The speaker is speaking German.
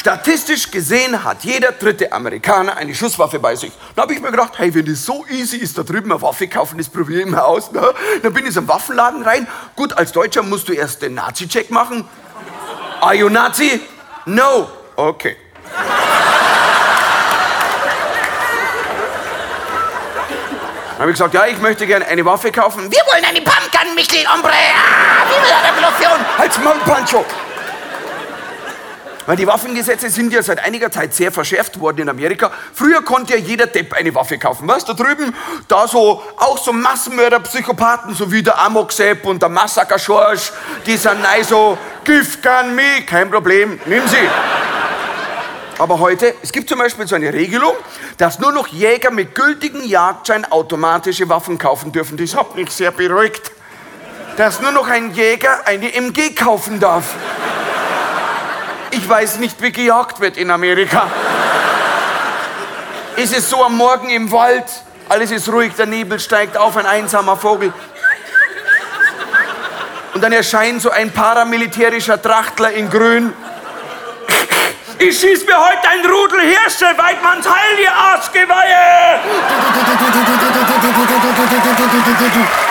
Statistisch gesehen hat jeder dritte Amerikaner eine Schusswaffe bei sich. Da habe ich mir gedacht, hey, wenn das so easy ist, da drüben eine Waffe kaufen, das probiere ich mal aus. Ne? Dann bin ich in einen Waffenladen rein. Gut, als Deutscher musst du erst den Nazi-Check machen. Are you Nazi? No. Okay. Dann habe ich gesagt, ja, ich möchte gerne eine Waffe kaufen. Wir wollen eine Pumpgun, Michel, hombre. Ah, wie will eine Revolution? Halt's Maul, Pancho. Weil die Waffengesetze sind ja seit einiger Zeit sehr verschärft worden in Amerika. Früher konnte ja jeder Depp eine Waffe kaufen. Weißt du, da drüben, da so, auch so Massenmörder, Psychopathen, so wie der Amok Sepp und der Massaker Schorsch, die sind nein so, Gift can me, kein Problem, nimm sie. Aber heute, es gibt zum Beispiel so eine Regelung, dass nur noch Jäger mit gültigen Jagdschein automatische Waffen kaufen dürfen. Das hat mich sehr beruhigt. Dass nur noch ein Jäger eine MG kaufen darf. Ich weiß nicht, wie gejagt wird in Amerika. Ist es so am Morgen im Wald, alles ist ruhig, der Nebel steigt auf, ein einsamer Vogel. Und dann erscheint so ein paramilitärischer Trachtler in Grün. Ich schieß mir heute ein Rudel Hirsche, Weidmanns Heil, ihr Arschgeweihe!